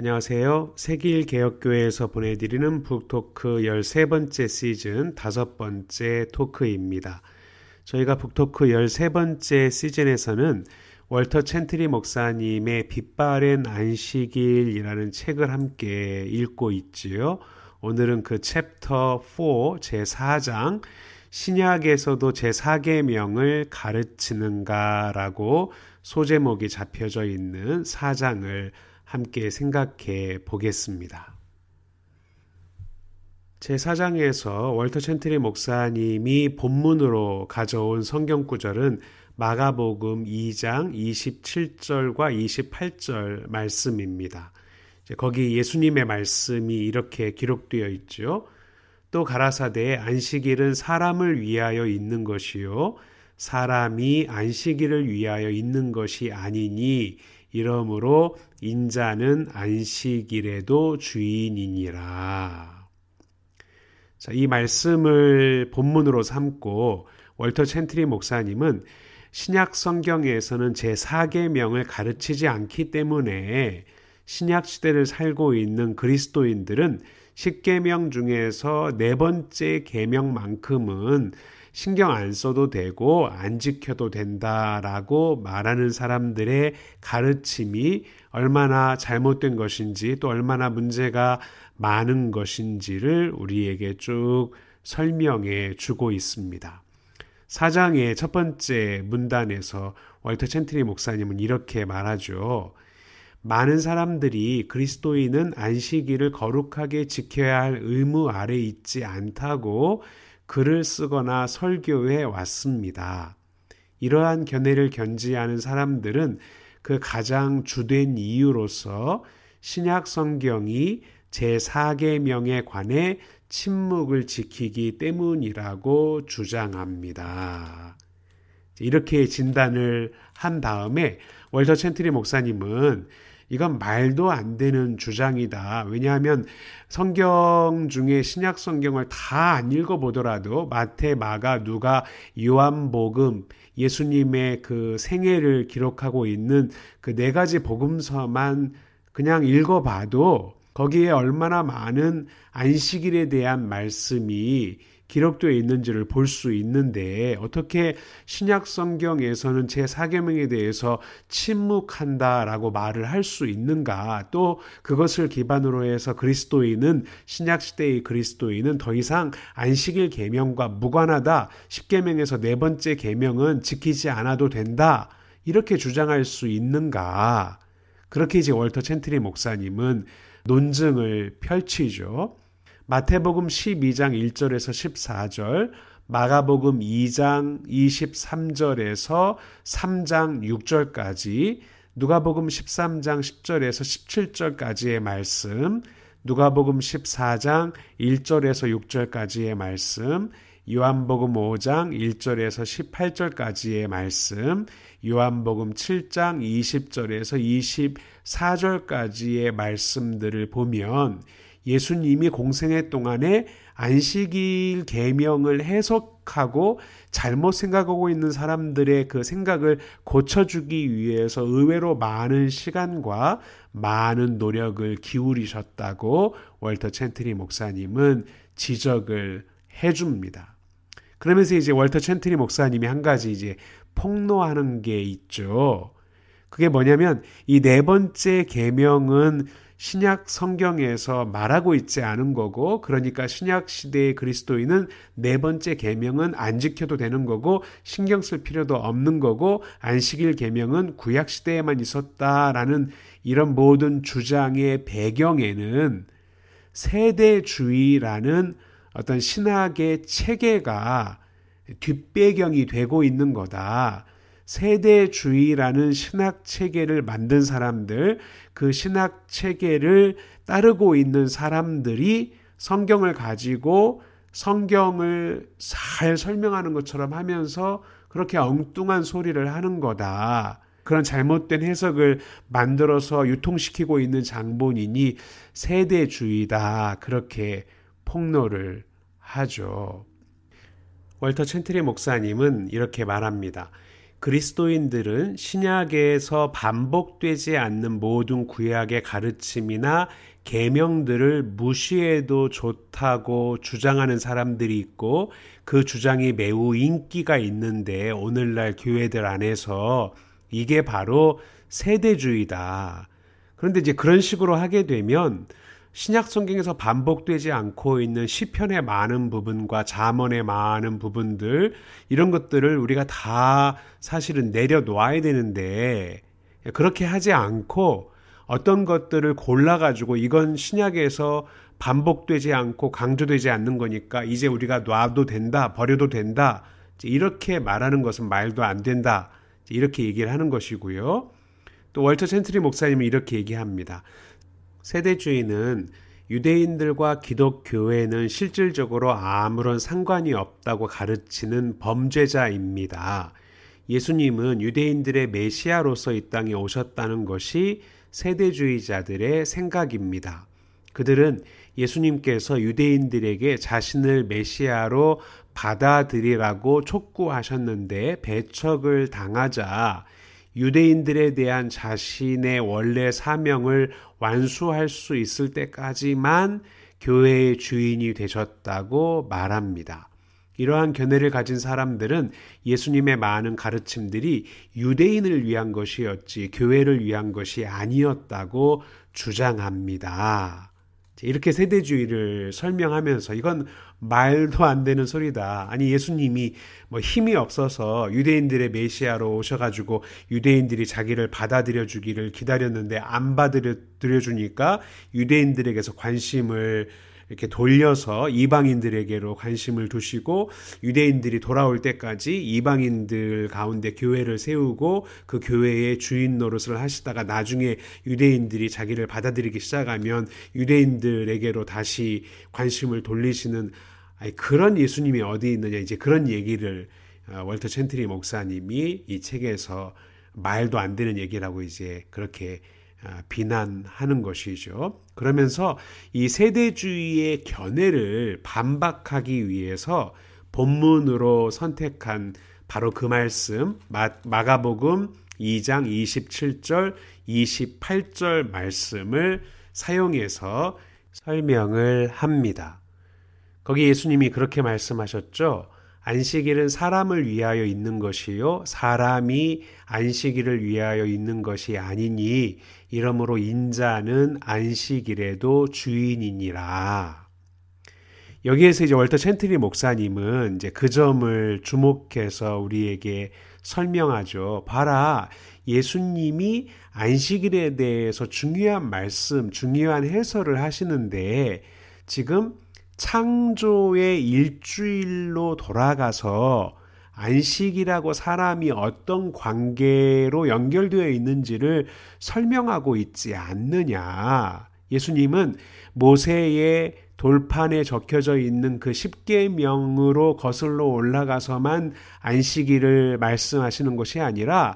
안녕하세요. 세길개혁교회에서 보내드리는 북토크 13번째 시즌 5번째 토크입니다. 저희가 북토크 13번째 시즌에서는 월터 챈트리 목사님의 빛바랜 안식일이라는 책을 함께 읽고 있지요. 오늘은 그 챕터 4 제4장 신약에서도 제4계명을 가르치는가라고 소제목이 잡혀져 있는 4장을 함께 생각해 보겠습니다. 제4장에서 월터 챈트리 목사님이 본문으로 가져온 성경 구절은 마가복음 2장 27절과 28절 말씀입니다. 거기 예수님의 말씀이 이렇게 기록되어 있죠. 또 가라사대 안식일은 사람을 위하여 있는 것이요 사람이 안식일을 위하여 있는 것이 아니니 이러므로 인자는 안식일에도 주인이니라. 자, 이 말씀을 본문으로 삼고 월터 챈트리 목사님은 신약 성경에서는 제4계명을 가르치지 않기 때문에 신약 시대를 살고 있는 그리스도인들은 10계명 중에서 4번째 계명만큼은 신경 안 써도 되고 안 지켜도 된다라고 말하는 사람들의 가르침이 얼마나 잘못된 것인지 또 얼마나 문제가 많은 것인지를 우리에게 쭉 설명해 주고 있습니다. 4장의 첫 번째 문단에서 월터 챈트리 목사님은 이렇게 말하죠. 많은 사람들이 그리스도인은 안식일을 거룩하게 지켜야 할 의무 아래 있지 않다고 글을 쓰거나 설교해 왔습니다. 이러한 견해를 견지하는 사람들은 그 가장 주된 이유로서 신약 성경이 제4계명에 관해 침묵을 지키기 때문이라고 주장합니다. 이렇게 진단을 한 다음에 월터 챈트리 목사님은 이건 말도 안 되는 주장이다. 왜냐하면 성경 중에 신약 성경을 다 안 읽어보더라도 마태, 마가, 누가, 요한복음, 예수님의 그 생애를 기록하고 있는 그 4가지 복음서만 그냥 읽어봐도 거기에 얼마나 많은 안식일에 대한 말씀이 기록되어 있는지를 볼 수 있는데 어떻게 신약 성경에서는 제4계명에 대해서 침묵한다라고 말을 할 수 있는가? 또 그것을 기반으로 해서 그리스도인은 신약 시대의 그리스도인은 더 이상 안식일 계명과 무관하다. 10계명에서 4번째 계명은 지키지 않아도 된다. 이렇게 주장할 수 있는가? 그렇게 이제 월터 챈트리 목사님은 논증을 펼치죠. 마태복음 12장 1절에서 14절, 마가복음 2장 23절에서 3장 6절까지, 누가복음 13장 10절에서 17절까지의 말씀, 누가복음 14장 1절에서 6절까지의 말씀, 요한복음 5장 1절에서 18절까지의 말씀, 요한복음 7장 20절에서 24절까지의 말씀들을 보면 예수님이 공생애 동안에 안식일 계명을 해석하고 잘못 생각하고 있는 사람들의 그 생각을 고쳐주기 위해서 의외로 많은 시간과 많은 노력을 기울이셨다고 월터 챈트리 목사님은 지적을 해줍니다. 그러면서 이제 월터 챈트리 목사님이 한 가지 이제 폭로하는 게 있죠. 그게 뭐냐면 이 4번째 계명은 신약 성경에서 말하고 있지 않은 거고 그러니까 신약 시대의 그리스도인은 4번째 계명은 안 지켜도 되는 거고 신경 쓸 필요도 없는 거고 안식일 계명은 구약 시대에만 있었다라는 이런 모든 주장의 배경에는 세대주의라는 어떤 신학의 체계가 뒷배경이 되고 있는 거다. 세대주의라는 신학 체계를 만든 사람들, 그 신학 체계를 따르고 있는 사람들이 성경을 가지고 성경을 잘 설명하는 것처럼 하면서 그렇게 엉뚱한 소리를 하는 거다. 그런 잘못된 해석을 만들어서 유통시키고 있는 장본인이 세대주의다. 그렇게 폭로를 하죠. 월터 챈트리 목사님은 이렇게 말합니다. 그리스도인들은 신약에서 반복되지 않는 모든 구약의 가르침이나 계명들을 무시해도 좋다고 주장하는 사람들이 있고 그 주장이 매우 인기가 있는데 오늘날 교회들 안에서 이게 바로 세대주의다. 그런데 이제 그런 식으로 하게 되면 신약 성경에서 반복되지 않고 있는 시편의 많은 부분과 잠언의 많은 부분들 이런 것들을 우리가 다 사실은 내려놓아야 되는데 그렇게 하지 않고 어떤 것들을 골라가지고 이건 신약에서 반복되지 않고 강조되지 않는 거니까 이제 우리가 놔도 된다, 버려도 된다 이렇게 말하는 것은 말도 안 된다 이렇게 얘기를 하는 것이고요. 또 월터 챈트리 목사님은 이렇게 얘기합니다. 세대주의는 유대인들과 기독교회는 실질적으로 아무런 상관이 없다고 가르치는 범죄자입니다. 예수님은 유대인들의 메시아로서 이 땅에 오셨다는 것이 세대주의자들의 생각입니다. 그들은 예수님께서 유대인들에게 자신을 메시아로 받아들이라고 촉구하셨는데 배척을 당하자 유대인들에 대한 자신의 원래 사명을 완수할 수 있을 때까지만 교회의 주인이 되셨다고 말합니다. 이러한 견해를 가진 사람들은 예수님의 많은 가르침들이 유대인을 위한 것이었지 교회를 위한 것이 아니었다고 주장합니다. 이렇게 세대주의를 설명하면서 이건 말도 안 되는 소리다. 아니 예수님이 힘이 없어서 유대인들의 메시아로 오셔가지고 유대인들이 자기를 받아들여 주기를 기다렸는데 안 받아들여 주니까 유대인들에게서 관심을 이렇게 돌려서 이방인들에게로 관심을 두시고 유대인들이 돌아올 때까지 이방인들 가운데 교회를 세우고 그 교회의 주인 노릇을 하시다가 나중에 유대인들이 자기를 받아들이기 시작하면 유대인들에게로 다시 관심을 돌리시는 그런 예수님이 어디 있느냐 이제 그런 얘기를 월터 챈트리 목사님이 이 책에서 말도 안 되는 얘기라고 이제 그렇게 비난하는 것이죠. 그러면서 이 세대주의의 견해를 반박하기 위해서 본문으로 선택한 바로 그 말씀 마가복음 2장 27절 28절 말씀을 사용해서 설명을 합니다. 거기 예수님이 그렇게 말씀하셨죠. 안식일은 사람을 위하여 있는 것이요 사람이 안식일을 위하여 있는 것이 아니니 이러므로 인자는 안식일에도 주인이니라. 여기에서 이제 월터 챈트리 목사님은 이제 그 점을 주목해서 우리에게 설명하죠. 봐라, 예수님이 안식일에 대해서 중요한 말씀, 중요한 해설을 하시는데 지금 창조의 일주일로 돌아가서 안식이라고 사람이 어떤 관계로 연결되어 있는지를 설명하고 있지 않느냐. 예수님은 모세의 돌판에 적혀져 있는 그 10계명으로 거슬러 올라가서만 안식일을 말씀하시는 것이 아니라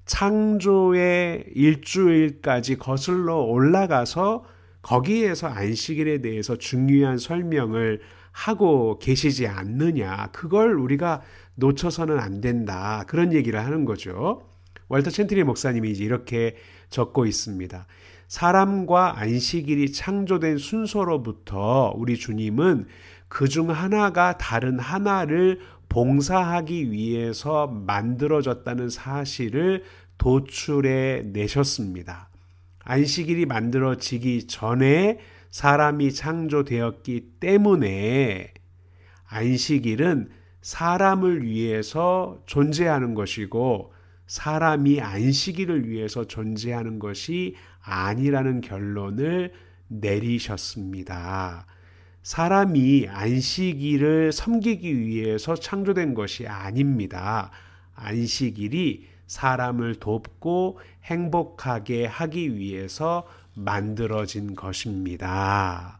창조의 일주일까지 거슬러 올라가서 거기에서 안식일에 대해서 중요한 설명을 하고 계시지 않느냐. 그걸 우리가 놓쳐서는 안 된다. 그런 얘기를 하는 거죠. 월터 챈트리 목사님이 이제 이렇게 적고 있습니다. 사람과 안식일이 창조된 순서로부터 우리 주님은 그중 하나가 다른 하나를 봉사하기 위해서 만들어졌다는 사실을 도출해 내셨습니다. 안식일이 만들어지기 전에 사람이 창조되었기 때문에 안식일은 사람을 위해서 존재하는 것이고 사람이 안식일을 위해서 존재하는 것이 아니라는 결론을 내리셨습니다. 사람이 안식일을 섬기기 위해서 창조된 것이 아닙니다. 안식일이 사람을 돕고 행복하게 하기 위해서 만들어진 것입니다.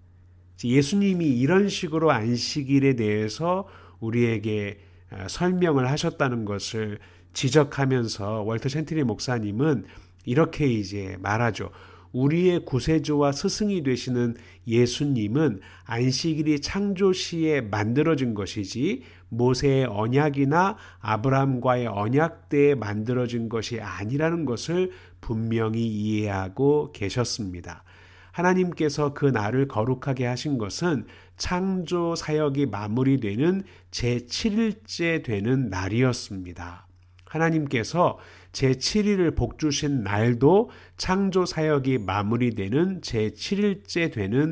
예수님이 이런 식으로 안식일에 대해서 우리에게 설명을 하셨다는 것을 지적하면서 월터 챈트리 목사님은 이렇게 이제 말하죠. 우리의 구세주와 스승이 되시는 예수님은 안식일이 창조시에 만들어진 것이지 모세의 언약이나 아브라함과의 언약 때에 만들어진 것이 아니라는 것을 분명히 이해하고 계셨습니다. 하나님께서 그 날을 거룩하게 하신 것은 창조 사역이 마무리되는 제7일째 되는 날이었습니다. 하나님께서 제7일을 복주신 날도 창조 사역이 마무리되는 제7일째 되는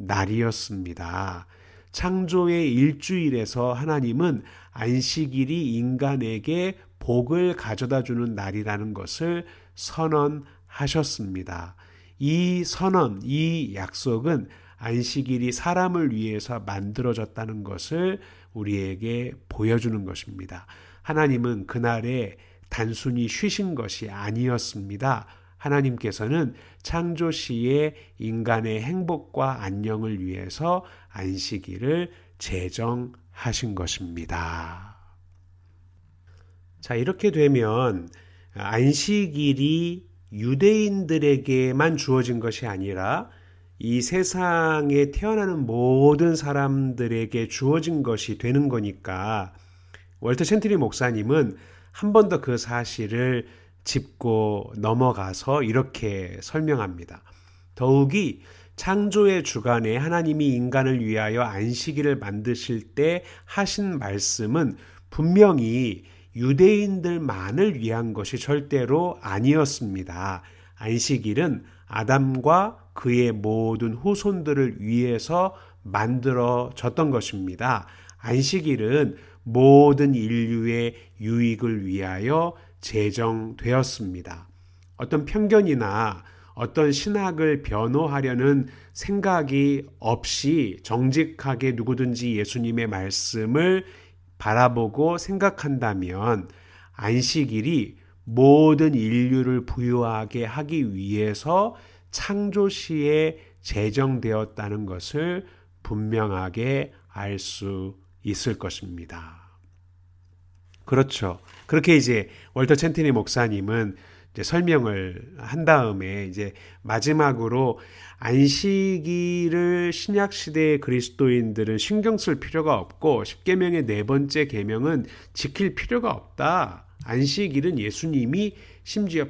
날이었습니다. 창조의 일주일에서 하나님은 안식일이 인간에게 복을 가져다 주는 날이라는 것을 선언하셨습니다. 이 선언, 이 약속은 안식일이 사람을 위해서 만들어졌다는 것을 우리에게 보여주는 것입니다. 하나님은 그날에 단순히 쉬신 것이 아니었습니다. 하나님께서는 창조 시에 인간의 행복과 안녕을 위해서 안식일을 제정하신 것입니다. 자, 이렇게 되면 안식일이 유대인들에게만 주어진 것이 아니라 이 세상에 태어나는 모든 사람들에게 주어진 것이 되는 거니까 월터 챈트리 목사님은 한 번 더 그 사실을 짚고 넘어가서 이렇게 설명합니다. 더욱이 창조의 주간에 하나님이 인간을 위하여 안식일을 만드실 때 하신 말씀은 분명히 유대인들만을 위한 것이 절대로 아니었습니다. 안식일은 아담과 그의 모든 후손들을 위해서 만들어졌던 것입니다. 안식일은 모든 인류의 유익을 위하여 제정되었습니다. 어떤 편견이나 어떤 신학을 변호하려는 생각이 없이 정직하게 누구든지 예수님의 말씀을 바라보고 생각한다면 안식일이 모든 인류를 부유하게 하기 위해서 창조시에 제정되었다는 것을 분명하게 알 수 있을 것입니다. 그렇죠. 그렇게 이제 월터 챈트리 목사님은 이제 설명을 한 다음에 이제 마지막으로 안식일을 신약 시대의 그리스도인들은 신경 쓸 필요가 없고 십계명의 네 번째 계명은 지킬 필요가 없다. 안식일은 예수님이 심지어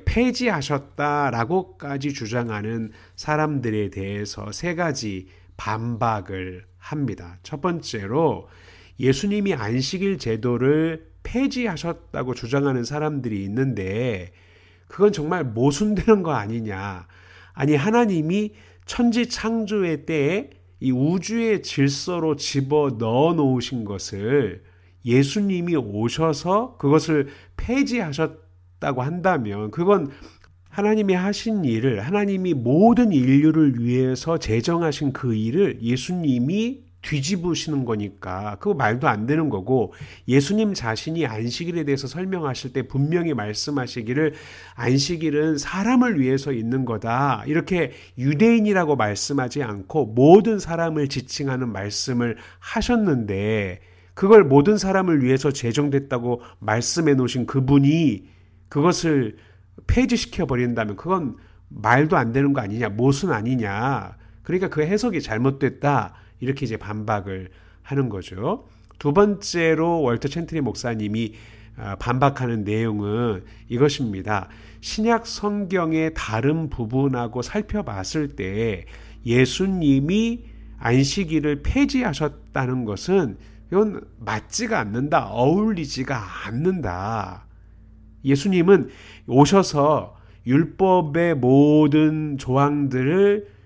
폐지하셨다라고까지 주장하는 사람들에 대해서 세 가지 반박을 합니다. 첫 번째로 예수님이 안식일 제도를 폐지하셨다고 주장하는 사람들이 있는데 그건 정말 모순되는 거 아니냐. 아니 하나님이 천지 창조의 때에 이 우주의 질서로 집어 넣어 놓으신 것을 예수님이 오셔서 그것을 폐지하셨다고 한다면 그건 하나님이 하신 일을 하나님이 모든 인류를 위해서 제정하신 그 일을 예수님이 뒤집으시는 거니까 그거 말도 안 되는 거고 예수님 자신이 안식일에 대해서 설명하실 때 분명히 말씀하시기를 안식일은 사람을 위해서 있는 거다. 이렇게 유대인이라고 말씀하지 않고 모든 사람을 지칭하는 말씀을 하셨는데 그걸 모든 사람을 위해서 제정됐다고 말씀해 놓으신 그분이 그것을 폐지시켜 버린다면 그건 말도 안 되는 거 아니냐, 모순 아니냐. 그러니까 그 해석이 잘못됐다. 이렇게 이제 반박을 하는 거죠. 두 번째로 월터 챈트리 목사님이 반박하는 내용은 이것입니다. 신약 성경의 다른 부분하고 살펴봤을 때 예수님이 안식일을 폐지하셨다는 것은 이건 맞지가 않는다. 어울리지가 않는다. 예수님은 오셔서 율법의 모든 조항들을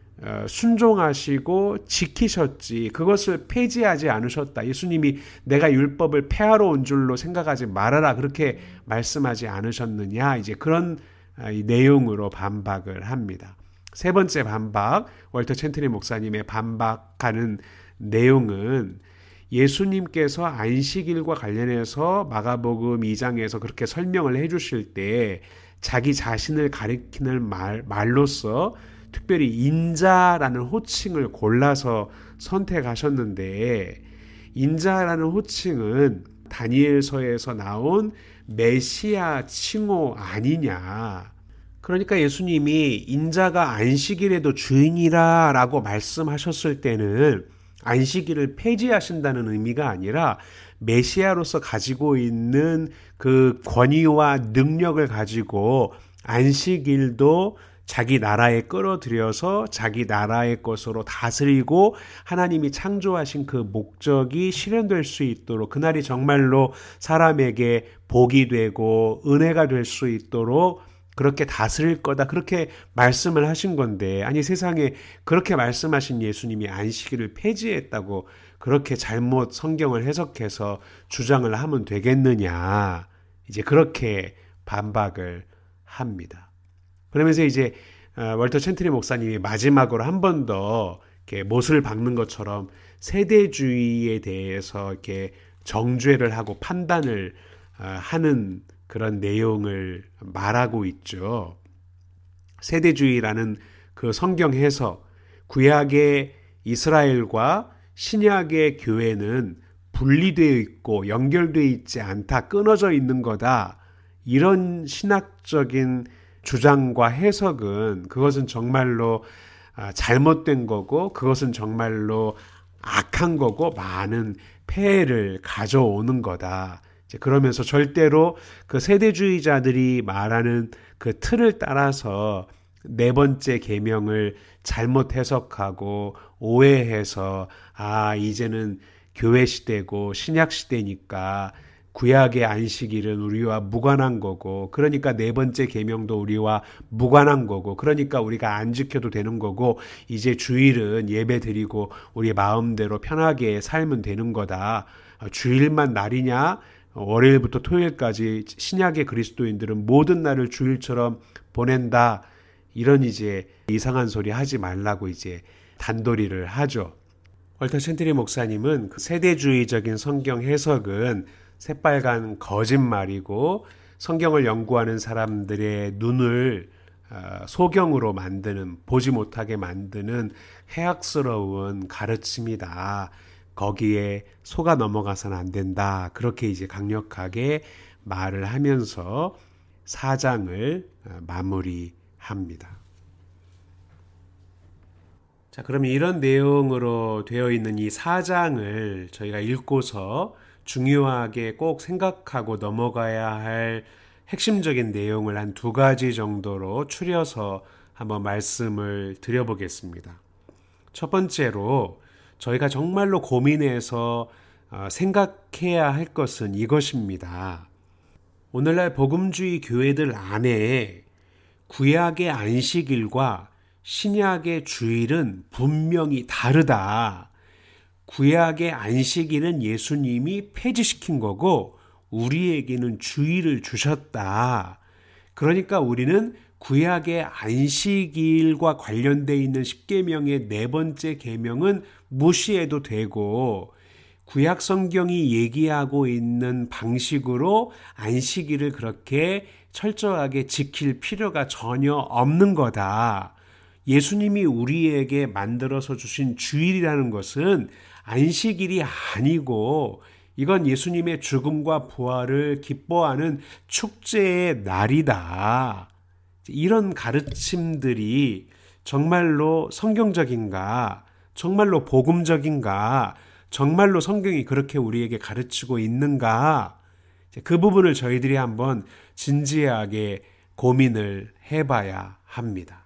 순종하시고 지키셨지 그것을 폐지하지 않으셨다. 예수님이 내가 율법을 폐하러 온 줄로 생각하지 말아라 그렇게 말씀하지 않으셨느냐. 이제 그런 내용으로 반박을 합니다. 세 번째 반박, 월터 챈트리 목사님의 반박하는 내용은 예수님께서 안식일과 관련해서 마가복음 2장에서 그렇게 설명을 해주실 때 자기 자신을 가리키는 말로서 특별히 인자라는 호칭을 골라서 선택하셨는데 인자라는 호칭은 다니엘서에서 나온 메시아 칭호 아니냐. 그러니까 예수님이 인자가 안식일에도 주인이라 라고 말씀하셨을 때는 안식일을 폐지하신다는 의미가 아니라 메시아로서 가지고 있는 그 권위와 능력을 가지고 안식일도 자기 나라에 끌어들여서 자기 나라의 것으로 다스리고 하나님이 창조하신 그 목적이 실현될 수 있도록, 그날이 정말로 사람에게 복이 되고 은혜가 될 수 있도록 그렇게 다스릴 거다, 그렇게 말씀을 하신 건데, 아니 세상에 그렇게 말씀하신 예수님이 안식일을 폐지했다고 그렇게 잘못 성경을 해석해서 주장을 하면 되겠느냐, 이제 그렇게 반박을 합니다. 그러면서 이제 월터 챈트리 목사님이 마지막으로 한 번 더 이렇게 못을 박는 것처럼 세대주의에 대해서 이렇게 정죄를 하고 판단을 하는 그런 내용을 말하고 있죠. 세대주의라는 그 성경 해석, 구약의 이스라엘과 신약의 교회는 분리되어 있고 연결되어 있지 않다, 끊어져 있는 거다, 이런 신학적인 주장과 해석은 그것은 정말로 잘못된 거고, 그것은 정말로 악한 거고 많은 폐해를 가져오는 거다. 그러면서 절대로 그 세대주의자들이 말하는 그 틀을 따라서 네 번째 계명을 잘못 해석하고 오해해서 이제는 교회 시대고 신약 시대니까 구약의 안식일은 우리와 무관한 거고, 그러니까 네 번째 계명도 우리와 무관한 거고, 그러니까 우리가 안 지켜도 되는 거고, 이제 주일은 예배 드리고 우리 마음대로 편하게 살면 되는 거다. 주일만 날이냐? 월요일부터 토요일까지 신약의 그리스도인들은 모든 날을 주일처럼 보낸다. 이런 이제 이상한 소리 하지 말라고 이제 단도리를 하죠. 월터 챈트리 목사님은 그 세대주의적인 성경 해석은 새빨간 거짓말이고 성경을 연구하는 사람들의 눈을 소경으로 만드는, 보지 못하게 만드는 해악스러운 가르침이다. 거기에 속아 넘어가서는 안 된다. 그렇게 이제 강력하게 말을 하면서 4장을 마무리합니다. 자, 그러면 이런 내용으로 되어 있는 이 4장을 저희가 읽고서 중요하게 꼭 생각하고 넘어가야 할 핵심적인 내용을 한 2가지 정도로 추려서 한번 말씀을 드려보겠습니다. 첫 번째로 저희가 정말로 고민해서 생각해야 할 것은 이것입니다. 오늘날 복음주의 교회들 안에 구약의 안식일과 신약의 주일은 분명히 다르다. 구약의 안식일은 예수님이 폐지시킨 거고 우리에게는 주일을 주셨다. 그러니까 우리는 구약의 안식일과 관련되어 있는 십계명의 네 번째 계명은 무시해도 되고, 구약 성경이 얘기하고 있는 방식으로 안식일을 그렇게 철저하게 지킬 필요가 전혀 없는 거다. 예수님이 우리에게 만들어서 주신 주일이라는 것은 안식일이 아니고 이건 예수님의 죽음과 부활을 기뻐하는 축제의 날이다. 이런 가르침들이 정말로 성경적인가? 정말로 복음적인가? 정말로 성경이 그렇게 우리에게 가르치고 있는가? 그 부분을 저희들이 한번 진지하게 고민을 해봐야 합니다.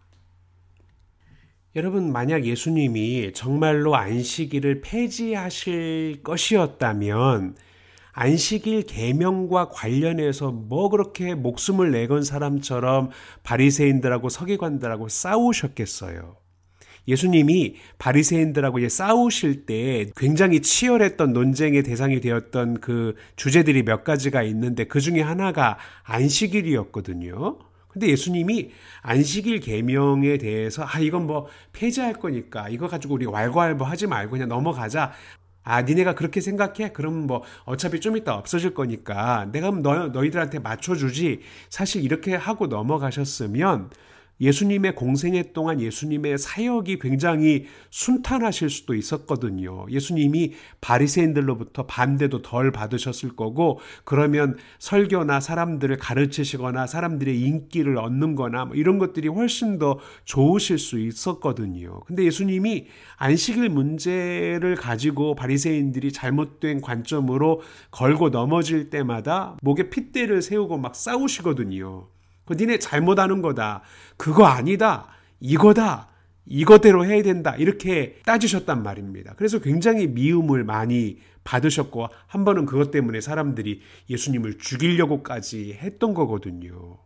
여러분, 만약 예수님이 정말로 안식일을 폐지하실 것이었다면 안식일 계명과 관련해서 뭐 그렇게 목숨을 내건 사람처럼 바리새인들하고 서기관들하고 싸우셨겠어요. 예수님이 바리새인들하고 이제 싸우실 때 굉장히 치열했던 논쟁의 대상이 되었던 그 주제들이 몇 가지가 있는데 그 중에 하나가 안식일이었거든요. 근데 예수님이 안식일 계명에 대해서 이건 뭐 폐지할 거니까 이거 가지고 우리 왈가왈부 하지 말고 그냥 넘어가자. 니네가 그렇게 생각해? 그럼 뭐 어차피 좀 이따 없어질 거니까 내가 너희들한테 맞춰주지. 사실 이렇게 하고 넘어가셨으면 예수님의 공생애 동안 예수님의 사역이 굉장히 순탄하실 수도 있었거든요. 예수님이 바리새인들로부터 반대도 덜 받으셨을 거고, 그러면 설교나 사람들을 가르치시거나 사람들의 인기를 얻는 거나 이런 것들이 훨씬 더 좋으실 수 있었거든요. 근데 예수님이 안식일 문제를 가지고 바리새인들이 잘못된 관점으로 걸고 넘어질 때마다 목에 핏대를 세우고 막 싸우시거든요. 니네 잘못하는 거다. 그거 아니다. 이거다. 이거대로 해야 된다. 이렇게 따지셨단 말입니다. 그래서 굉장히 미움을 많이 받으셨고, 한 번은 그것 때문에 사람들이 예수님을 죽이려고까지 했던 거거든요.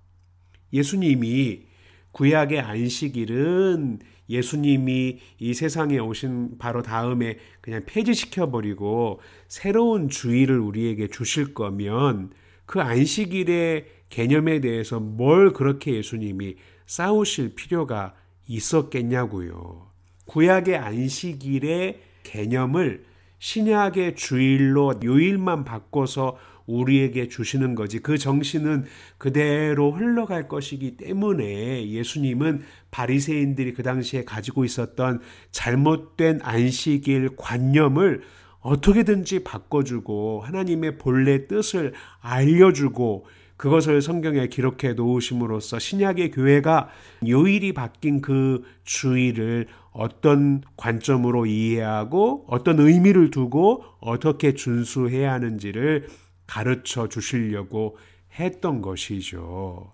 예수님이 구약의 안식일은 예수님이 이 세상에 오신 바로 다음에 그냥 폐지시켜버리고 새로운 주일을 우리에게 주실 거면 그 안식일의 개념에 대해서 뭘 그렇게 예수님이 싸우실 필요가 있었겠냐고요. 구약의 안식일의 개념을 신약의 주일로 요일만 바꿔서 우리에게 주시는 거지, 그 정신은 그대로 흘러갈 것이기 때문에 예수님은 바리새인들이 그 당시에 가지고 있었던 잘못된 안식일 관념을 어떻게든지 바꿔주고 하나님의 본래 뜻을 알려주고 그것을 성경에 기록해 놓으심으로써 신약의 교회가 요일이 바뀐 그 주일을 어떤 관점으로 이해하고 어떤 의미를 두고 어떻게 준수해야 하는지를 가르쳐 주시려고 했던 것이죠.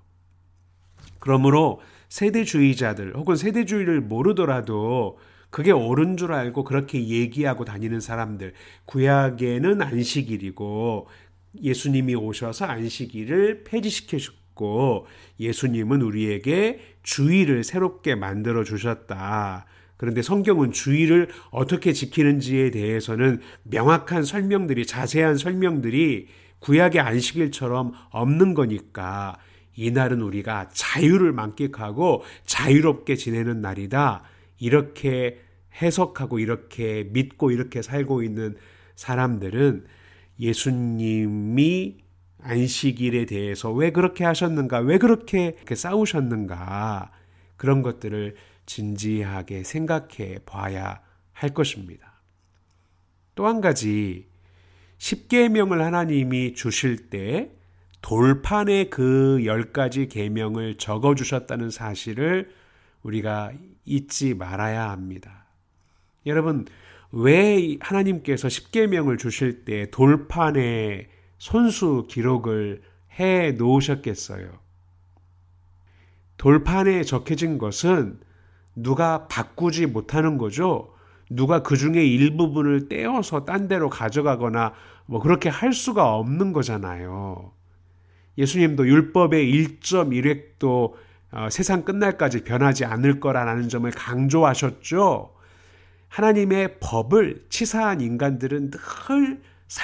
그러므로 세대주의자들 혹은 세대주의를 모르더라도 그게 옳은 줄 알고 그렇게 얘기하고 다니는 사람들, 구약에는 안식일이고 예수님이 오셔서 안식일을 폐지시키셨고 예수님은 우리에게 주일을 새롭게 만들어 주셨다. 그런데 성경은 주일을 어떻게 지키는지에 대해서는 명확한 설명들이, 자세한 설명들이 구약의 안식일처럼 없는 거니까 이날은 우리가 자유를 만끽하고 자유롭게 지내는 날이다. 이렇게 해석하고 이렇게 믿고 이렇게 살고 있는 사람들은 예수님이 안식일에 대해서 왜 그렇게 하셨는가, 왜 그렇게 싸우셨는가, 그런 것들을 진지하게 생각해 봐야 할 것입니다. 또 한 가지, 십계명을 하나님이 주실 때 돌판에 그 10가지 계명을 적어주셨다는 사실을 우리가 잊지 말아야 합니다. 여러분, 왜 하나님께서 십계명을 주실 때 돌판에 손수 기록을 해 놓으셨겠어요? 돌판에 적혀진 것은 누가 바꾸지 못하는 거죠. 누가 그 중에 일부분을 떼어서 딴 데로 가져가거나 그렇게 할 수가 없는 거잖아요. 예수님도 율법의 1.1획도 세상 끝날까지 변하지 않을 거라는 점을 강조하셨죠. 하나님의 법을 치사한 인간들은 늘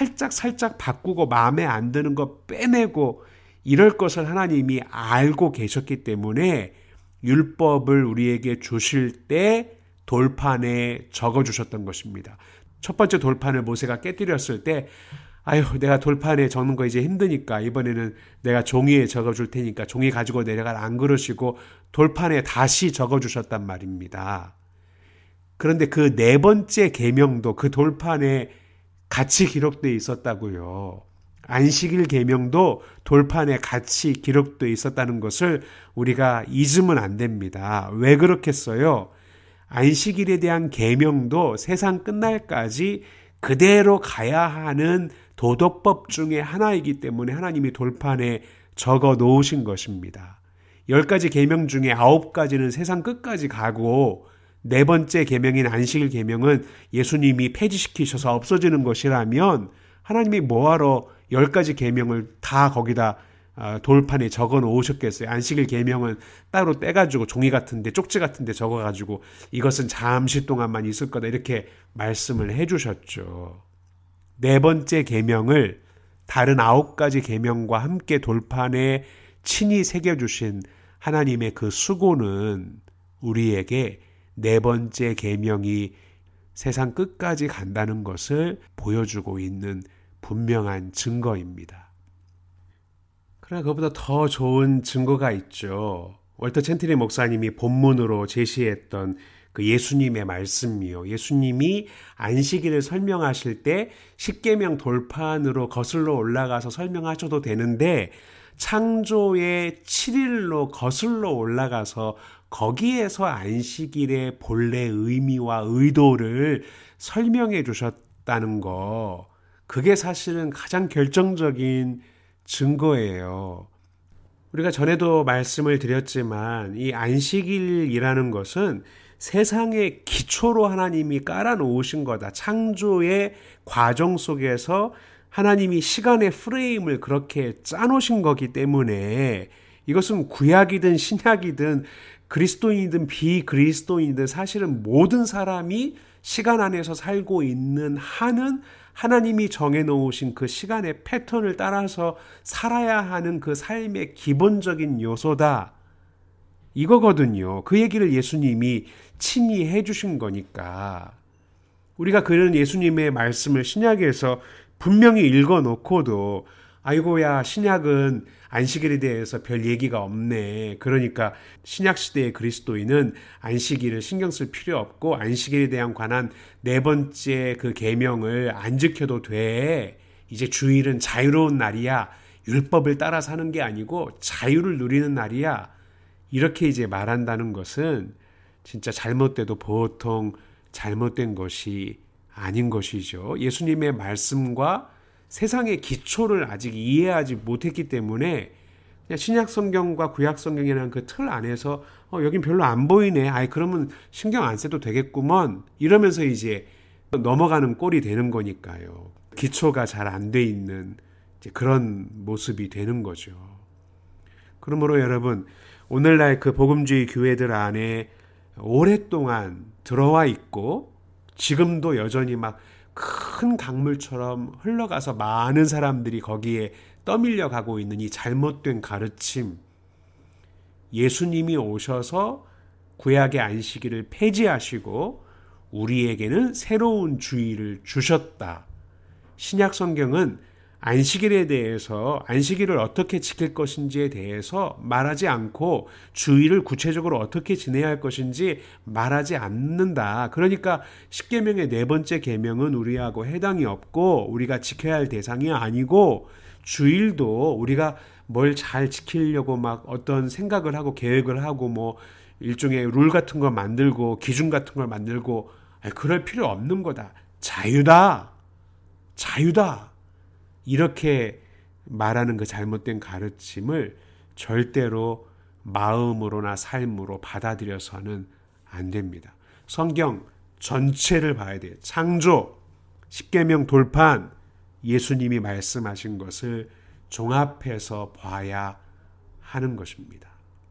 살짝 바꾸고 마음에 안 드는 거 빼내고 이럴 것을 하나님이 알고 계셨기 때문에 율법을 우리에게 주실 때 돌판에 적어주셨던 것입니다. 첫 번째 돌판을 모세가 깨뜨렸을 때 내가 돌판에 적는 거 이제 힘드니까 이번에는 내가 종이에 적어줄 테니까 종이 가지고 내려가라, 안 그러시고 돌판에 다시 적어주셨단 말입니다. 그런데 그 네 번째 계명도 그 돌판에 같이 기록되어 있었다고요. 안식일 계명도 돌판에 같이 기록되어 있었다는 것을 우리가 잊으면 안 됩니다. 왜 그렇겠어요? 안식일에 대한 계명도 세상 끝날까지 그대로 가야 하는 도덕법 중에 하나이기 때문에 하나님이 돌판에 적어 놓으신 것입니다. 10가지 계명 중에 9가지는 세상 끝까지 가고 네 번째 계명인 안식일 계명은 예수님이 폐지시키셔서 없어지는 것이라면 하나님이 뭐하러 10가지 계명을 다 거기다 돌판에 적어 놓으셨겠어요. 안식일 계명은 따로 떼가지고 종이 같은데 쪽지 같은데 적어가지고 이것은 잠시 동안만 있을 거다 이렇게 말씀을 해주셨죠. 네 번째 계명을 다른 9가지 계명과 함께 돌판에 친히 새겨주신 하나님의 그 수고는 우리에게 네 번째 계명이 세상 끝까지 간다는 것을 보여주고 있는 분명한 증거입니다. 그러나 그것보다 더 좋은 증거가 있죠. 월터 챈틀리 목사님이 본문으로 제시했던 그 예수님의 말씀이요. 예수님이 안식일을 설명하실 때 십계명 돌판으로 거슬러 올라가서 설명하셔도 되는데 창조의 7일로 거슬러 올라가서 거기에서 안식일의 본래 의미와 의도를 설명해 주셨다는 거, 그게 사실은 가장 결정적인 증거예요. 우리가 전에도 말씀을 드렸지만 이 안식일이라는 것은 세상의 기초로 하나님이 깔아놓으신 거다. 창조의 과정 속에서 하나님이 시간의 프레임을 그렇게 짜놓으신 거기 때문에 이것은 구약이든 신약이든 그리스도인이든 비그리스도인이든 사실은 모든 사람이 시간 안에서 살고 있는 한은 하나님이 정해놓으신 그 시간의 패턴을 따라서 살아야 하는 그 삶의 기본적인 요소다. 이거거든요. 그 얘기를 예수님이 친히 해주신 거니까. 우리가 그런 예수님의 말씀을 신약에서 분명히 읽어놓고도 아이고야, 신약은 안식일에 대해서 별 얘기가 없네. 그러니까 신약시대의 그리스도인은 안식일을 신경 쓸 필요 없고 안식일에 대한 관한 네 번째 그 계명을 안 지켜도 돼. 이제 주일은 자유로운 날이야. 율법을 따라 사는 게 아니고 자유를 누리는 날이야. 이렇게 이제 말한다는 것은 진짜 잘못돼도 보통 잘못된 것이 아닌 것이죠. 예수님의 말씀과 세상의 기초를 아직 이해하지 못했기 때문에 그냥 신약 성경과 구약 성경이라는 그 틀 안에서 여긴 별로 안 보이네. 아이 그러면 신경 안 써도 되겠구먼. 이러면서 이제 넘어가는 꼴이 되는 거니까요. 기초가 잘 안 돼 있는 이제 그런 모습이 되는 거죠. 그러므로 여러분, 오늘날 그 복음주의 교회들 안에 오랫동안 들어와 있고 지금도 여전히 막 큰 강물처럼 흘러가서 많은 사람들이 거기에 떠밀려 가고 있는 이 잘못된 가르침, 예수님이 오셔서 구약의 안식일을 폐지하시고 우리에게는 새로운 주일을 주셨다. 신약 성경은 안식일에 대해서 안식일을 어떻게 지킬 것인지에 대해서 말하지 않고 주일을 구체적으로 어떻게 지내야 할 것인지 말하지 않는다. 그러니까 십계명의 네 번째 계명은 우리하고 해당이 없고 우리가 지켜야 할 대상이 아니고 주일도 우리가 뭘 잘 지키려고 막 어떤 생각을 하고 계획을 하고 뭐 일종의 룰 같은 걸 만들고 기준 같은 걸 만들고 그럴 필요 없는 거다. 자유다. 자유다. 이렇게 말하는 그 잘못된 가르침을 절대로 마음으로나 삶으로 받아들여서는 안 됩니다. 성경 전체를 봐야 돼요. 창조, 십계명 돌판, 예수님이 말씀하신 것을 종합해서 봐야 하는 것입니다.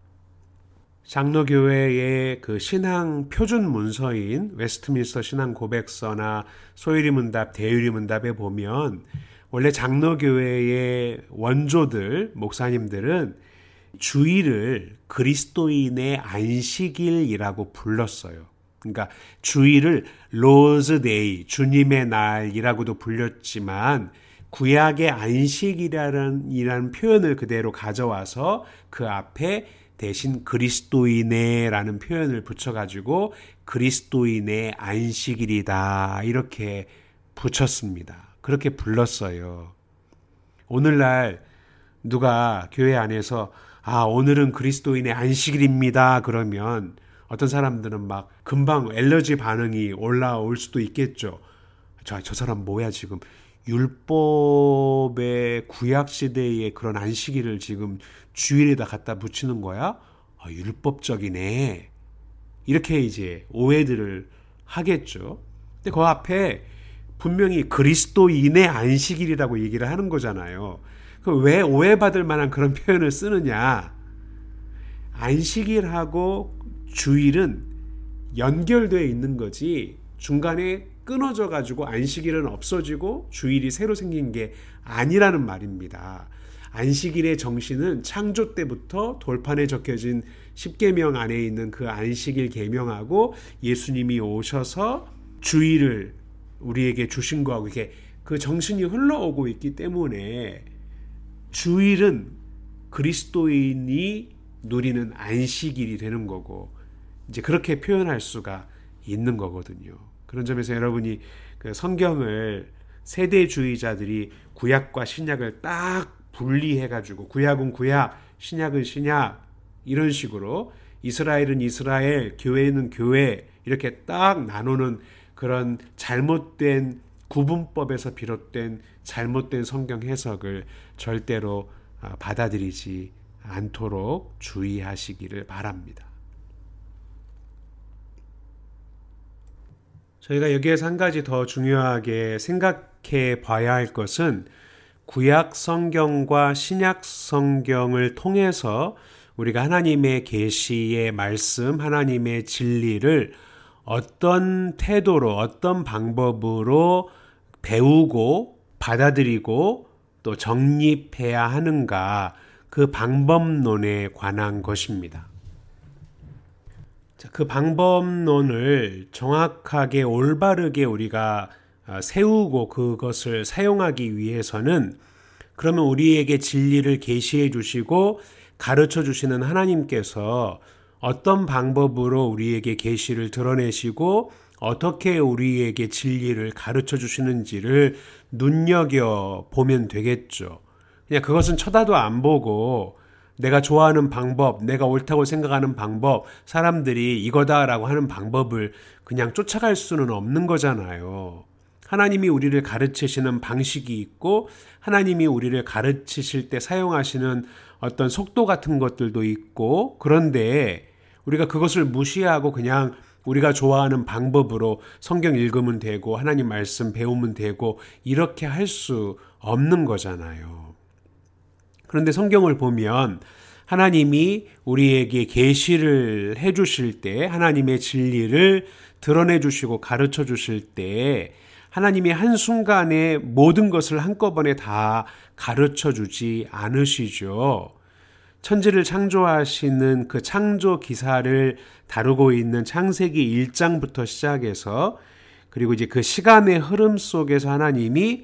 장로교회의 그 신앙 표준 문서인 웨스트민스터 신앙 고백서나 소유리 문답, 대유리 문답에 보면 원래 장로교회의 원조들, 목사님들은 주일을 그리스도인의 안식일이라고 불렀어요. 그러니까 주일을 로즈 데이, 주님의 날이라고도 불렸지만 구약의 안식이라는 표현을 그대로 가져와서 그 앞에 대신 그리스도인의라는 표현을 붙여가지고 그리스도인의 안식일이다 이렇게 붙였습니다. 그렇게 불렀어요. 오늘날 누가 교회 안에서 오늘은 그리스도인의 안식일입니다 그러면 어떤 사람들은 막 금방 알러지 반응이 올라올 수도 있겠죠. 저 사람 뭐야 지금 율법의 구약시대의 그런 안식일을 지금 주일에다 갖다 붙이는 거야? 율법적이네. 이렇게 이제 오해들을 하겠죠. 근데 그 앞에 분명히 그리스도인의 안식일이라고 얘기를 하는 거잖아요. 왜 오해받을 만한 그런 표현을 쓰느냐. 안식일하고 주일은 연결되어 있는 거지 중간에 끊어져 가지고 안식일은 없어지고 주일이 새로 생긴 게 아니라는 말입니다. 안식일의 정신은 창조 때부터 돌판에 적혀진 십계명 안에 있는 그 안식일 계명하고 예수님이 오셔서 주일을 우리에게 주신 거하고 이렇게 그 정신이 흘러오고 있기 때문에 주일은 그리스도인이 누리는 안식일이 되는 거고 이제 그렇게 표현할 수가 있는 거거든요. 그런 점에서 여러분이 그 성경을 세대주의자들이 구약과 신약을 딱 분리해가지고 구약은 구약, 신약은 신약 이런 식으로 이스라엘은 이스라엘, 교회는 교회 이렇게 딱 나누는 그런 잘못된 구분법에서 비롯된 잘못된 성경 해석을 절대로 받아들이지 않도록 주의하시기를 바랍니다. 저희가 여기에서 한 가지 더 중요하게 생각해 봐야 할 것은 구약 성경과 신약 성경을 통해서 우리가 하나님의 계시의 말씀, 하나님의 진리를 어떤 태도로, 어떤 방법으로 배우고 받아들이고 또 정립해야 하는가, 그 방법론에 관한 것입니다. 그 방법론을 정확하게 올바르게 우리가 세우고 그것을 사용하기 위해서는 그러면 우리에게 진리를 계시해 주시고 가르쳐 주시는 하나님께서 어떤 방법으로 우리에게 계시를 드러내시고 어떻게 우리에게 진리를 가르쳐 주시는지를 눈여겨보면 되겠죠. 그냥 그것은 쳐다도 안 보고 내가 좋아하는 방법, 내가 옳다고 생각하는 방법, 사람들이 이거다라고 하는 방법을 그냥 쫓아갈 수는 없는 거잖아요. 하나님이 우리를 가르치시는 방식이 있고 하나님이 우리를 가르치실 때 사용하시는 어떤 속도 같은 것들도 있고, 그런데 우리가 그것을 무시하고 그냥 우리가 좋아하는 방법으로 성경 읽으면 되고 하나님 말씀 배우면 되고 이렇게 할 수 없는 거잖아요. 그런데 성경을 보면 하나님이 우리에게 계시를 해 주실 때, 하나님의 진리를 드러내 주시고 가르쳐 주실 때 하나님이 한순간에 모든 것을 한꺼번에 다 가르쳐 주지 않으시죠. 천지를 창조하시는 그 창조 기사를 다루고 있는 창세기 1장부터 시작해서 그리고 이제 그 시간의 흐름 속에서 하나님이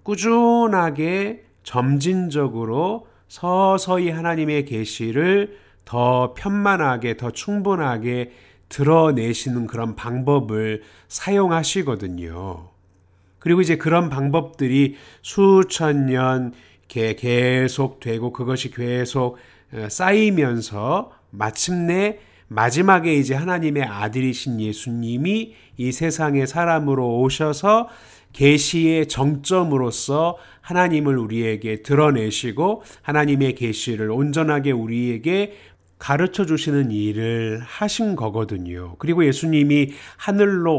꾸준하게 점진적으로 서서히 하나님의 계시를 더 편만하게, 더 충분하게 드러내시는 그런 방법을 사용하시거든요. 그리고 이제 그런 방법들이 수천 년 계속되고 그것이 계속 쌓이면서 마침내 마지막에 이제 하나님의 아들이신 예수님이 이 세상에 사람으로 오셔서 계시의 정점으로서 하나님을 우리에게 드러내시고 하나님의 계시를 온전하게 우리에게 가르쳐 주시는 일을 하신 거거든요. 그리고 예수님이 하늘로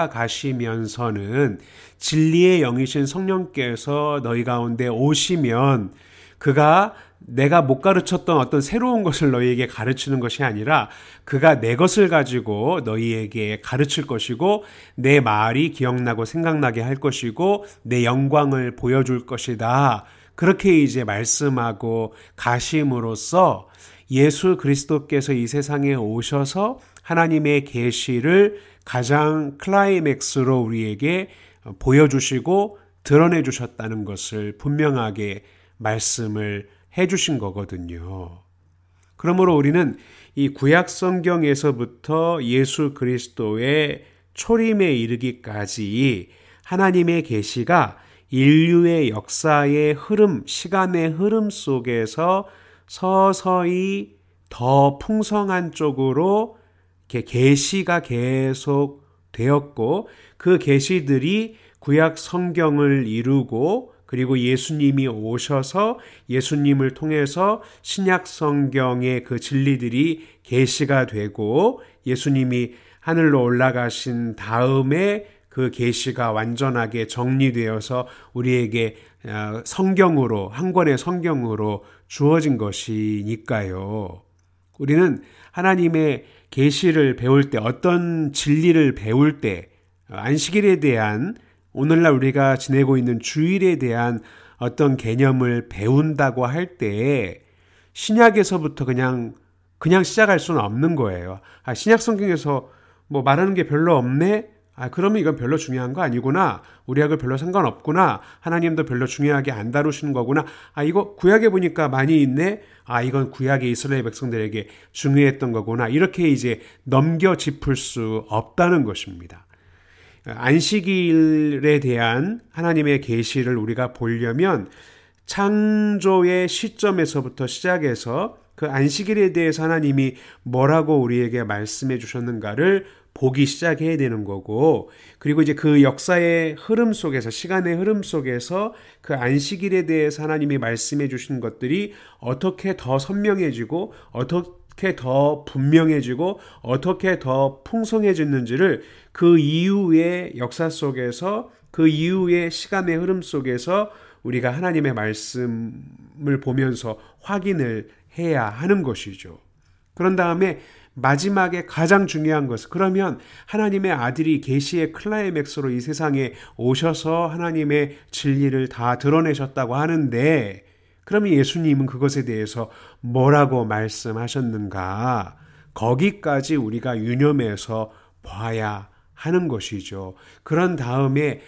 올라가시면서는 진리의 영이신 성령께서 너희 가운데 오시면 그가 내가 못 가르쳤던 어떤 새로운 것을 너희에게 가르치는 것이 아니라 그가 내 것을 가지고 너희에게 가르칠 것이고 내 말이 기억나고 생각나게 할 것이고 내 영광을 보여줄 것이다. 그렇게 이제 말씀하고 가심으로써 예수 그리스도께서 이 세상에 오셔서 하나님의 계시를 가장 클라이맥스로 우리에게 보여주시고 드러내 주셨다는 것을 분명하게 말씀을 해주신 거거든요. 그러므로 우리는 이 구약 성경에서부터 예수 그리스도의 초림에 이르기까지 하나님의 계시가 인류의 역사의 흐름, 시간의 흐름 속에서 서서히 더 풍성한 쪽으로 계시가 계속 되었고 그 계시들이 구약 성경을 이루고 그리고 예수님이 오셔서 예수님을 통해서 신약 성경의 그 진리들이 계시가 되고 예수님이 하늘로 올라가신 다음에 그 계시가 완전하게 정리되어서 우리에게 성경으로, 한 권의 성경으로 주어진 것이니까요. 우리는 하나님의 계시를 배울 때, 어떤 진리를 배울 때, 안식일에 대한, 오늘날 우리가 지내고 있는 주일에 대한 어떤 개념을 배운다고 할 때 신약에서부터 그냥 시작할 수는 없는 거예요. 신약 성경에서 뭐 말하는 게 별로 없네? 그러면 이건 별로 중요한 거 아니구나. 우리하고 별로 상관없구나. 하나님도 별로 중요하게 안 다루시는 거구나. 이거 구약에 보니까 많이 있네. 이건 구약의 이스라엘 백성들에게 중요했던 거구나. 이렇게 이제 넘겨 짚을 수 없다는 것입니다. 안식일에 대한 하나님의 계시를 우리가 보려면 창조의 시점에서부터 시작해서 그 안식일에 대해서 하나님이 뭐라고 우리에게 말씀해 주셨는가를 보기 시작해야 되는 거고, 그리고 이제 그 역사의 흐름 속에서, 시간의 흐름 속에서 그 안식일에 대해서 하나님이 말씀해 주신 것들이 어떻게 더 선명해지고 어떻게 더 분명해지고 어떻게 더 풍성해졌는지를 그 이후의 역사 속에서, 그 이후의 시간의 흐름 속에서 우리가 하나님의 말씀을 보면서 확인을 해야 하는 것이죠. 그런 다음에 마지막에 가장 중요한 것은, 그러면 하나님의 아들이 계시의 클라이맥스로 이 세상에 오셔서 하나님의 진리를 다 드러내셨다고 하는데, 그러면 예수님은 그것에 대해서 뭐라고 말씀하셨는가? 거기까지 우리가 유념해서 봐야 하는 것이죠. 그런 다음에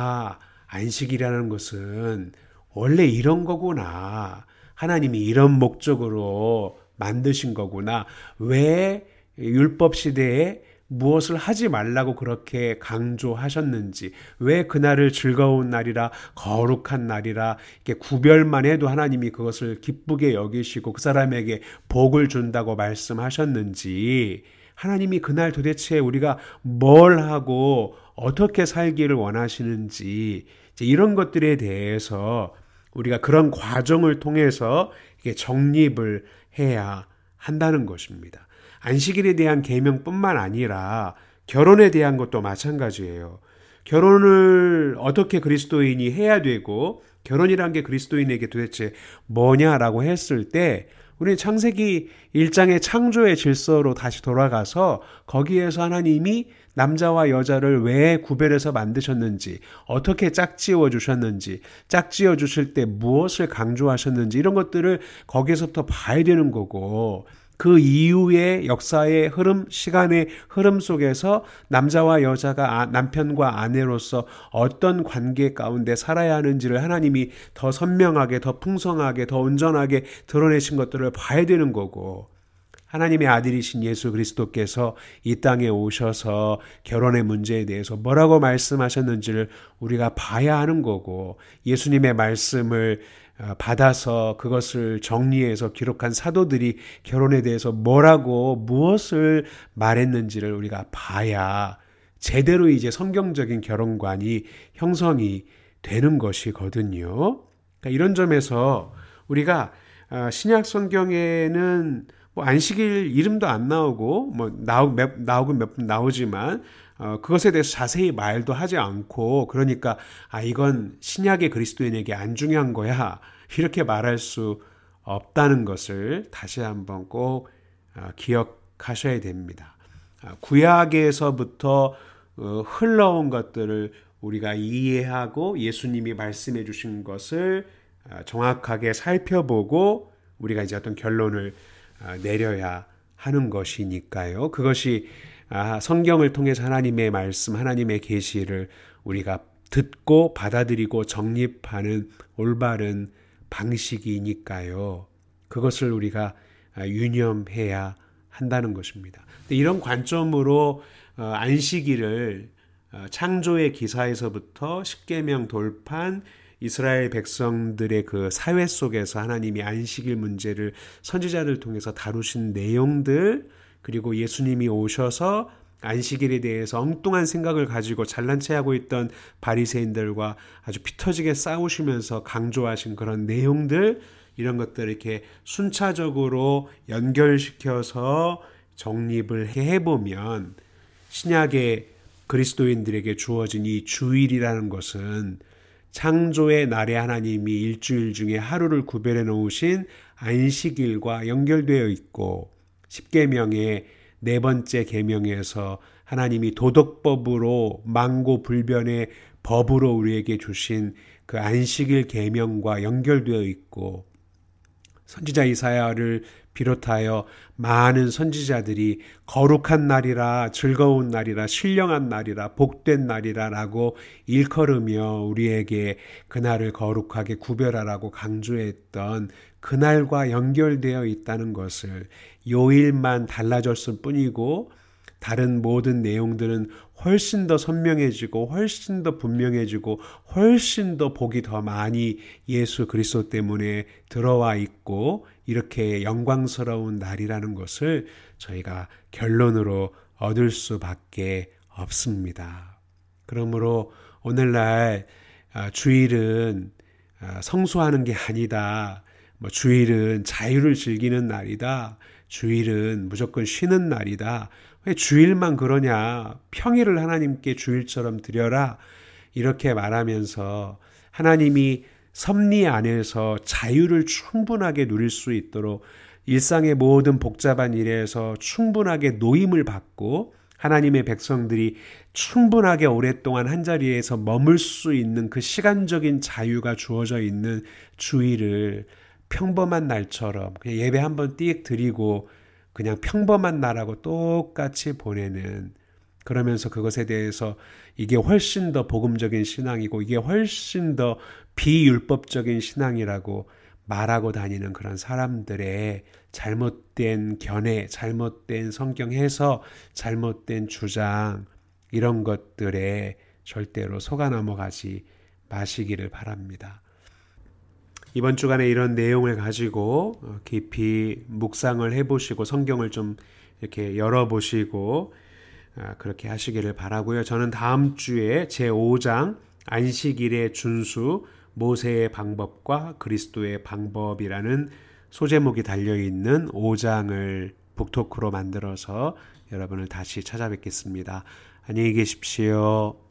안식이라는 것은 원래 이런 거구나. 하나님이 이런 목적으로 만드신 거구나. 왜 율법 시대에 무엇을 하지 말라고 그렇게 강조하셨는지, 왜 그날을 즐거운 날이라, 거룩한 날이라, 이렇게 구별만 해도 하나님이 그것을 기쁘게 여기시고 그 사람에게 복을 준다고 말씀하셨는지, 하나님이 그날 도대체 우리가 뭘 하고 어떻게 살기를 원하시는지, 이런 것들에 대해서 우리가 그런 과정을 통해서 정립을 해야 한다는 것입니다. 안식일에 대한 계명뿐만 아니라 결혼에 대한 것도 마찬가지예요. 결혼을 어떻게 그리스도인이 해야 되고, 결혼이란 게 그리스도인에게 도대체 뭐냐라고 했을 때, 우리는 창세기 1장의 창조의 질서로 다시 돌아가서 거기에서 하나님이 남자와 여자를 왜 구별해서 만드셨는지, 어떻게 짝지어 주셨는지, 짝지어 주실 때 무엇을 강조하셨는지, 이런 것들을 거기에서부터 봐야 되는 거고, 그 이후의 역사의 흐름, 시간의 흐름 속에서 남자와 여자가 남편과 아내로서 어떤 관계 가운데 살아야 하는지를 하나님이 더 선명하게, 더 풍성하게, 더 온전하게 드러내신 것들을 봐야 되는 거고, 하나님의 아들이신 예수 그리스도께서 이 땅에 오셔서 결혼의 문제에 대해서 뭐라고 말씀하셨는지를 우리가 봐야 하는 거고, 예수님의 말씀을 받아서 그것을 정리해서 기록한 사도들이 결혼에 대해서 뭐라고 무엇을 말했는지를 우리가 봐야 제대로 이제 성경적인 결혼관이 형성이 되는 것이거든요. 그러니까 이런 점에서 우리가 신약 성경에는 안식일 이름도 안 나오고 나오긴 몇 번 나오지만 그것에 대해서 자세히 말도 하지 않고, 그러니까 이건 신약의 그리스도인에게 안 중요한 거야, 이렇게 말할 수 없다는 것을 다시 한번 꼭 기억하셔야 됩니다. 구약에서부터 흘러온 것들을 우리가 이해하고 예수님이 말씀해 주신 것을 정확하게 살펴보고 우리가 이제 어떤 결론을 내려야 하는 것이니까요. 그것이 성경을 통해서 하나님의 말씀, 하나님의 계시를 우리가 듣고 받아들이고 정립하는 올바른 방식이니까요. 그것을 우리가 유념해야 한다는 것입니다. 이런 관점으로 안식일을 창조의 기사에서부터 십계명 돌판, 이스라엘 백성들의 그 사회 속에서 하나님이 안식일 문제를 선지자를 통해서 다루신 내용들, 그리고 예수님이 오셔서 안식일에 대해서 엉뚱한 생각을 가지고 잘난 체하고 있던 바리새인들과 아주 피 터지게 싸우시면서 강조하신 그런 내용들, 이런 것들을 이렇게 순차적으로 연결시켜서 정립을 해보면 신약의 그리스도인들에게 주어진 이 주일이라는 것은 창조의 날에 하나님이 일주일 중에 하루를 구별해 놓으신 안식일과 연결되어 있고, 십계명의 네 번째 계명에서 하나님이 도덕법으로 만고불변의 법으로 우리에게 주신 그 안식일 계명과 연결되어 있고, 선지자 이사야를 비롯하여 많은 선지자들이 거룩한 날이라, 즐거운 날이라, 신령한 날이라, 복된 날이라 라고 일컬으며 우리에게 그날을 거룩하게 구별하라고 강조했던 그날과 연결되어 있다는 것을, 요일만 달라졌을 뿐이고 다른 모든 내용들은 훨씬 더 선명해지고 훨씬 더 분명해지고 훨씬 더 복이 더 많이 예수 그리스도 때문에 들어와 있고 이렇게 영광스러운 날이라는 것을 저희가 결론으로 얻을 수밖에 없습니다. 그러므로 오늘날 주일은 성수하는 게 아니다. 주일은 자유를 즐기는 날이다. 주일은 무조건 쉬는 날이다. 왜 주일만 그러냐? 평일을 하나님께 주일처럼 드려라. 이렇게 말하면서 하나님이 섭리 안에서 자유를 충분하게 누릴 수 있도록 일상의 모든 복잡한 일에서 충분하게 노임을 받고 하나님의 백성들이 충분하게 오랫동안 한자리에서 머물 수 있는 그 시간적인 자유가 주어져 있는 주일을 평범한 날처럼 그냥 예배 한번 띡 드리고 그냥 평범한 날하고 똑같이 보내는, 그러면서 그것에 대해서 이게 훨씬 더 복음적인 신앙이고 이게 훨씬 더 비율법적인 신앙이라고 말하고 다니는 그런 사람들의 잘못된 견해, 잘못된 성경 해석, 잘못된 주장, 이런 것들에 절대로 속아 넘어가지 마시기를 바랍니다. 이번 주간에 이런 내용을 가지고 깊이 묵상을 해보시고 성경을 좀 이렇게 열어보시고 그렇게 하시기를 바라고요. 저는 다음 주에 제5장 안식일의 준수, 모세의 방법과 그리스도의 방법이라는 소제목이 달려있는 5장을 북토크로 만들어서 여러분을 다시 찾아뵙겠습니다. 안녕히 계십시오.